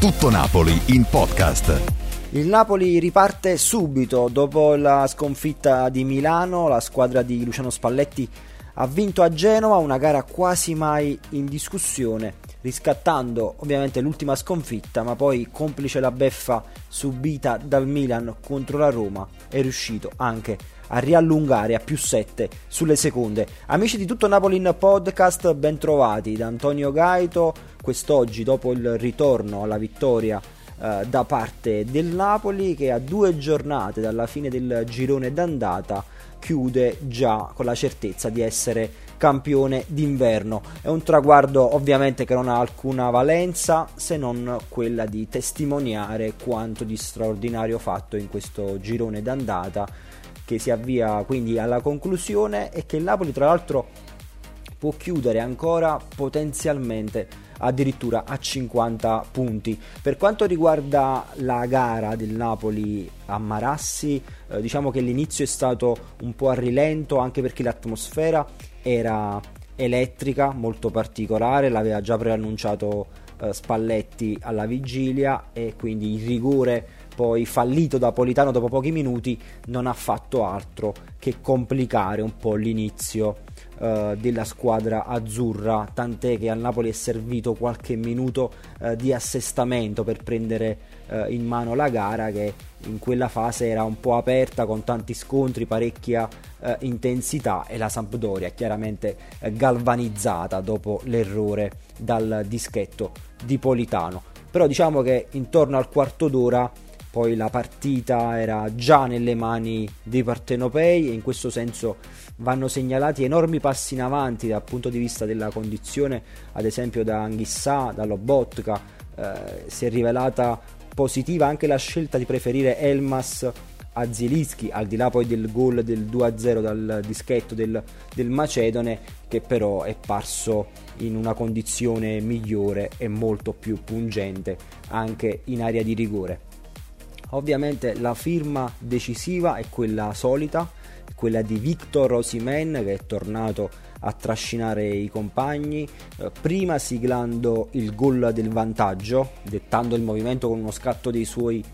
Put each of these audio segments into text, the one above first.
Tutto Napoli in podcast. Il Napoli riparte subito dopo la sconfitta di Milano. La squadra di Luciano Spalletti ha vinto a Genova, una gara quasi mai in discussione, riscattando ovviamente l'ultima sconfitta, ma poi, complice la beffa subita dal Milan contro la Roma, è riuscito anche a riallungare a +7 sulle seconde. Amici di Tutto Napoli in podcast, ben trovati da Antonio Gaito. Quest'oggi, dopo il ritorno alla vittoria da parte del Napoli, che a 2 giornate dalla fine del girone d'andata chiude già con la certezza di essere campione d'inverno. È un traguardo ovviamente che non ha alcuna valenza se non quella di testimoniare quanto di straordinario fatto in questo girone d'andata, che si avvia quindi alla conclusione e che il Napoli tra l'altro può chiudere ancora potenzialmente addirittura a 50 punti. Per quanto riguarda la gara del Napoli a Marassi, diciamo che l'inizio è stato un po' a rilento, anche perché l'atmosfera era elettrica, molto particolare, l'aveva già preannunciato Spalletti alla vigilia, e quindi il rigore poi fallito da Politano dopo pochi minuti non ha fatto altro che complicare un po' l'inizio della squadra azzurra, tant'è che al Napoli è servito qualche minuto di assestamento per prendere in mano la gara, che in quella fase era un po' aperta, con tanti scontri, parecchia intensità, e la Sampdoria chiaramente galvanizzata dopo l'errore dal dischetto di Politano. Però diciamo che intorno al quarto d'ora poi la partita era già nelle mani dei partenopei, e in questo senso vanno segnalati enormi passi in avanti dal punto di vista della condizione, ad esempio da Anghissà, da Lobotka. Si è rivelata positiva anche la scelta di preferire Elmas a Zielinski, al di là poi del gol del 2-0 dal dischetto del macedone, che però è parso in una condizione migliore e molto più pungente anche in area di rigore. Ovviamente la firma decisiva è quella solita, quella di Victor Osimhen, che è tornato a trascinare i compagni, prima siglando il gol del vantaggio, dettando il movimento con uno scatto dei suoi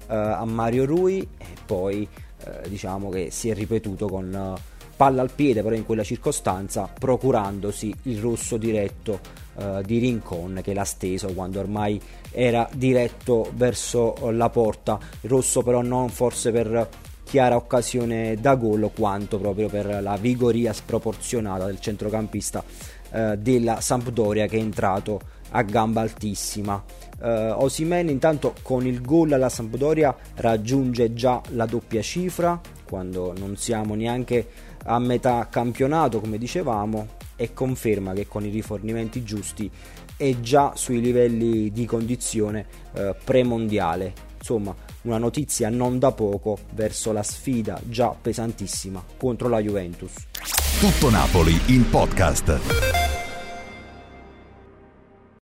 a Mario Rui, e poi diciamo che si è ripetuto con palla al piede, però in quella circostanza procurandosi il rosso diretto di Rincon, che l'ha steso quando ormai era diretto verso la porta. Il rosso però non forse per chiara occasione da gol, quanto proprio per la vigoria sproporzionata del centrocampista della Sampdoria, che è entrato a gamba altissima. Osimhen intanto con il gol alla Sampdoria raggiunge già la doppia cifra, quando non siamo neanche a metà campionato, come dicevamo, e conferma che con i rifornimenti giusti è già sui livelli di condizione premondiale. Insomma, una notizia non da poco verso la sfida già pesantissima contro la Juventus. Tutto Napoli in podcast.